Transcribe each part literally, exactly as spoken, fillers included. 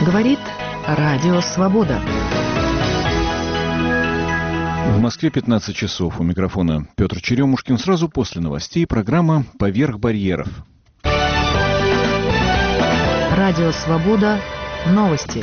Говорит Радио Свобода. В Москве пятнадцать часов. У микрофона Петр Черемушкин. Сразу после новостей программа «Поверх барьеров». Радио Свобода. Новости.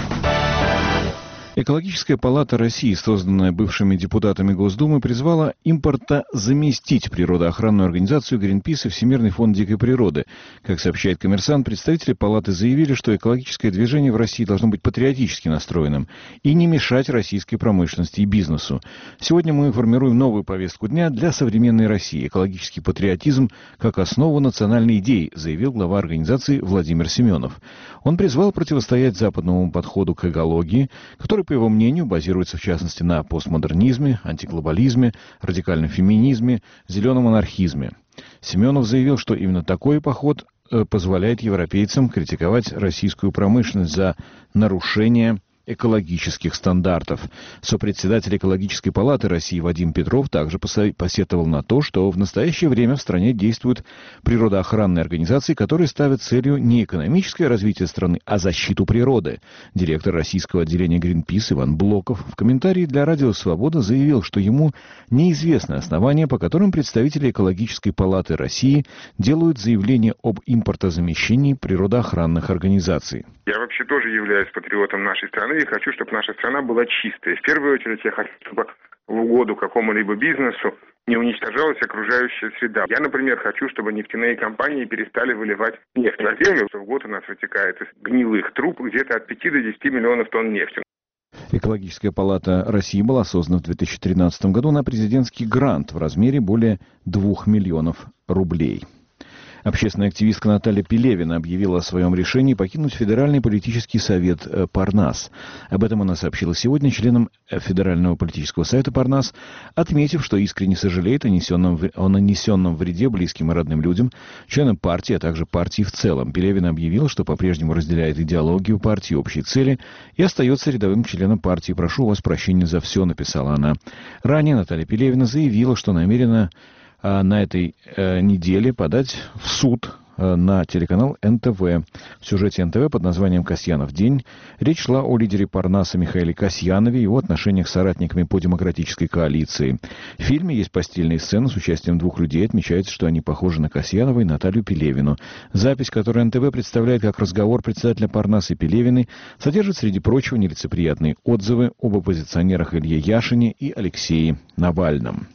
Экологическая палата России, созданная бывшими депутатами Госдумы, призвала импортозаместить природоохранную организацию «Гринпис» и Всемирный фонд дикой природы. Как сообщает «Коммерсант», представители палаты заявили, что экологическое движение в России должно быть патриотически настроенным и не мешать российской промышленности и бизнесу. Сегодня мы формируем новую повестку дня для современной России. Экологический патриотизм как основу национальной идеи, заявил глава организации Владимир Семенов. Он призвал противостоять западному подходу к экологии, который, по его мнению, базируется в частности на постмодернизме, антиглобализме, радикальном феминизме, зеленом анархизме. Семенов заявил, что именно такой подход позволяет европейцам критиковать российскую промышленность за нарушение экологических стандартов. Сопредседатель экологической палаты России Вадим Петров также посетовал на то, что в настоящее время в стране действуют природоохранные организации, которые ставят целью не экономическое развитие страны, а защиту природы. Директор российского отделения Greenpeace Иван Блоков в комментарии для Радио Свобода заявил, что ему неизвестны основания, по которым представители экологической палаты России делают заявление об импортозамещении природоохранных организаций. Я вообще тоже являюсь патриотом нашей страны и хочу, чтобы наша страна была чистой. В первую очередь я хочу, чтобы в угоду какому-либо бизнесу не уничтожалась окружающая среда. Я, например, хочу, чтобы нефтяные компании перестали выливать нефть на землю. В год у нас вытекает из гнилых труб где-то от пяти до десяти миллионов тонн нефти. Экологическая палата России была создана в две тысячи тринадцатом году на президентский грант в размере более двух миллионов рублей. Общественная активистка Наталья Пелевина объявила о своем решении покинуть Федеральный политический совет Парнас. Об этом она сообщила сегодня членам Федерального политического совета Парнас, отметив, что искренне сожалеет о нанесенном, о нанесенном вреде близким и родным людям, членам партии, а также партии в целом. Пелевина объявила, что по-прежнему разделяет идеологию партии, общие цели и остается рядовым членом партии. «Прошу у вас прощения за все», — написала она. Ранее Наталья Пелевина заявила, что намерена на этой э, неделе подать в суд э, на телеканал эн тэ вэ. В сюжете эн тэ вэ под названием «Касьянов день» речь шла о лидере Парнаса Михаиле Касьянове и его отношениях с соратниками по демократической коалиции. В фильме есть постельные сцены с участием двух людей. Отмечается, что они похожи на Касьянова и Наталью Пелевину. Запись, которую эн тэ вэ представляет как разговор председателя Парнаса и Пелевиной, содержит, среди прочего, нелицеприятные отзывы об оппозиционерах Илье Яшине и Алексее Навальном.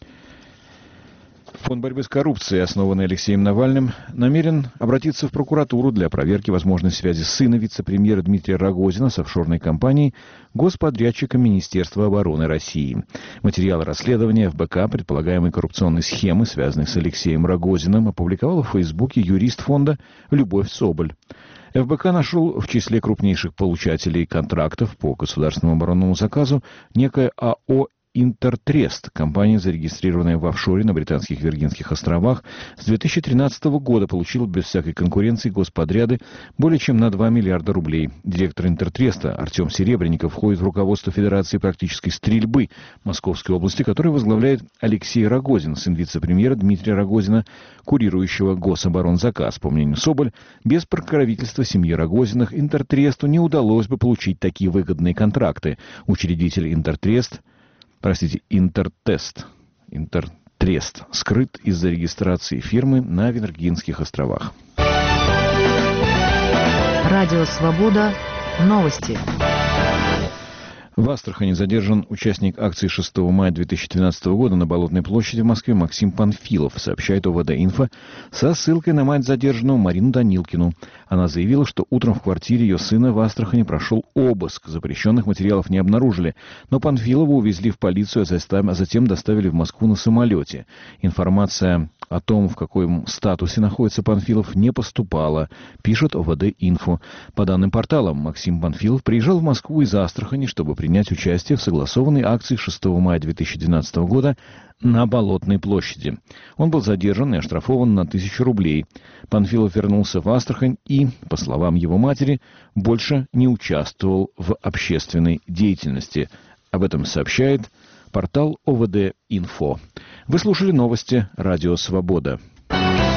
Фонд борьбы с коррупцией, основанный Алексеем Навальным, намерен обратиться в прокуратуру для проверки возможной связи сына вице-премьера Дмитрия Рогозина с офшорной компанией господрядчика Министерства обороны России. Материалы расследования эф бэ ка предполагаемой коррупционной схемы, связанной с Алексеем Рогозиным, опубликовала в Фейсбуке юрист фонда Любовь Соболь. эф бэ ка нашел в числе крупнейших получателей контрактов по государственному оборонному заказу некое а о «Интертрест», компания, зарегистрированная в офшоре на Британских Виргинских островах, с две тысячи тринадцатого года получила без всякой конкуренции господряды более чем на два миллиарда рублей. Директор «Интертреста» Артем Серебренников входит в руководство Федерации практической стрельбы Московской области, которую возглавляет Алексей Рогозин, сын вице-премьера Дмитрия Рогозина, курирующего гособоронзаказ. По мнению Соболь, без покровительства семьи Рогозиных «Интертресту» не удалось бы получить такие выгодные контракты. Учредитель «Интертрест» Простите, Интертест, Интертрест, скрыт из-за регистрации фирмы на Виргинских островах. Радио Свобода. Новости. В Астрахани задержан участник акции шестого мая две тысячи двенадцатого года на Болотной площади в Москве Максим Панфилов, сообщает о вэ дэ-инфо со ссылкой на мать задержанного Марину Данилкину. Она заявила, что утром в квартире ее сына в Астрахани прошел обыск. Запрещенных материалов не обнаружили, но Панфилова увезли в полицию, а затем доставили в Москву на самолете. Информация о том, в каком статусе находится Панфилов, не поступала, пишет о вэ дэ-инфо. По данным порталам, Максим Панфилов приезжал в Москву из Астрахани, чтобы принять участие в согласованной акции шестого мая две тысячи двенадцатого года на Болотной площади. Он был задержан и оштрафован на тысячу рублей. Панфилов вернулся в Астрахань и, по словам его матери, больше не участвовал в общественной деятельности. Об этом сообщает портал о вэ дэ-инфо. Вы слушали новости «Радио Свобода».